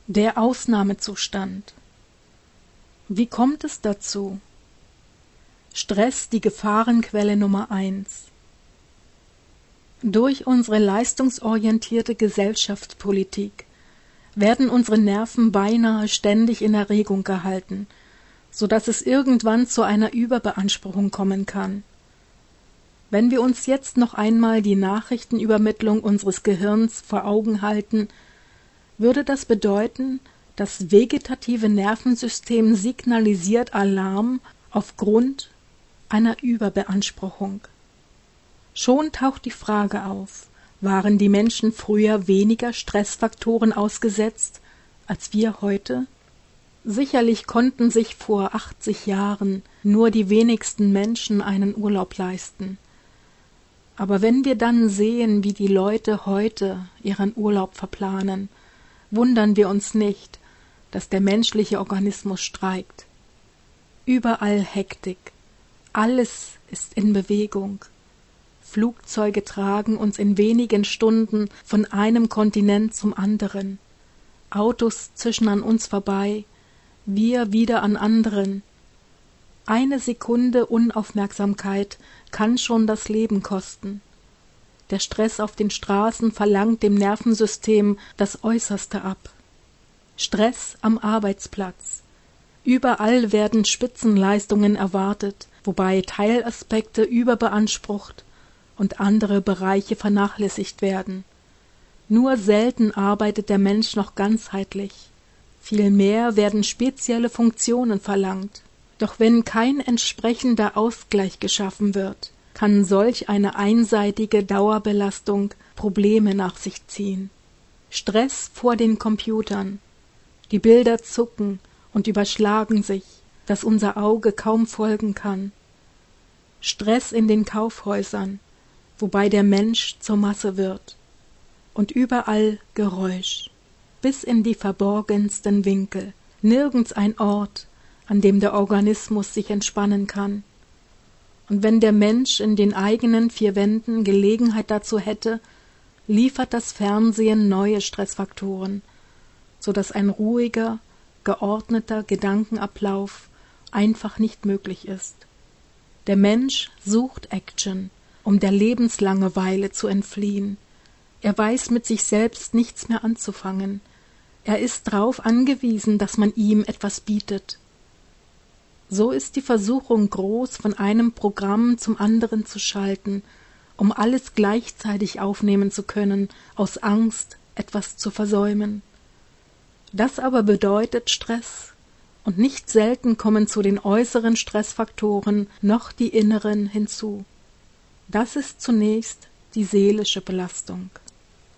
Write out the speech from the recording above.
Der Ausnahmezustand. Wie kommt es dazu? Stress die Gefahrenquelle Nummer 1. Durch unsere leistungsorientierte Gesellschaftspolitik werden unsere Nerven beinahe ständig in Erregung gehalten, so dass es irgendwann zu einer Überbeanspruchung kommen kann. Wenn wir uns jetzt noch einmal die Nachrichtenübermittlung unseres Gehirns vor Augen halten, würde das bedeuten, das vegetative Nervensystem signalisiert Alarm aufgrund einer Überbeanspruchung. Schon taucht die Frage auf, waren die Menschen früher weniger Stressfaktoren ausgesetzt als wir heute? Sicherlich konnten sich vor 80 Jahren nur die wenigsten Menschen einen Urlaub leisten. Aber wenn wir dann sehen, wie die Leute heute ihren Urlaub verplanen, wundern wir uns nicht, dass der menschliche Organismus streikt. Überall Hektik, alles ist in Bewegung. Flugzeuge tragen uns in wenigen Stunden von einem Kontinent zum anderen. Autos zischen an uns vorbei, wir wieder an anderen. Eine Sekunde Unaufmerksamkeit kann schon das Leben kosten. Der Stress auf den Straßen verlangt dem Nervensystem das Äußerste ab. Stress am Arbeitsplatz. Überall werden Spitzenleistungen erwartet, wobei Teilaspekte überbeansprucht und andere Bereiche vernachlässigt werden. Nur selten arbeitet der Mensch noch ganzheitlich. Vielmehr werden spezielle Funktionen verlangt. Doch wenn kein entsprechender Ausgleich geschaffen wird, kann solch eine einseitige Dauerbelastung Probleme nach sich ziehen. Stress vor den Computern. Die Bilder zucken und überschlagen sich, dass unser Auge kaum folgen kann. Stress in den Kaufhäusern, wobei der Mensch zur Masse wird. Und überall Geräusch, bis in die verborgensten Winkel. Nirgends ein Ort, an dem der Organismus sich entspannen kann. Und wenn der Mensch in den eigenen 4 Wänden Gelegenheit dazu hätte, liefert das Fernsehen neue Stressfaktoren, so dass ein ruhiger, geordneter Gedankenablauf einfach nicht möglich ist. Der Mensch sucht Action, um der Lebenslangeweile zu entfliehen. Er weiß mit sich selbst nichts mehr anzufangen. Er ist darauf angewiesen, dass man ihm etwas bietet. So ist die Versuchung groß, von einem Programm zum anderen zu schalten, um alles gleichzeitig aufnehmen zu können, aus Angst, etwas zu versäumen. Das aber bedeutet Stress, und nicht selten kommen zu den äußeren Stressfaktoren noch die inneren hinzu. Das ist zunächst die seelische Belastung.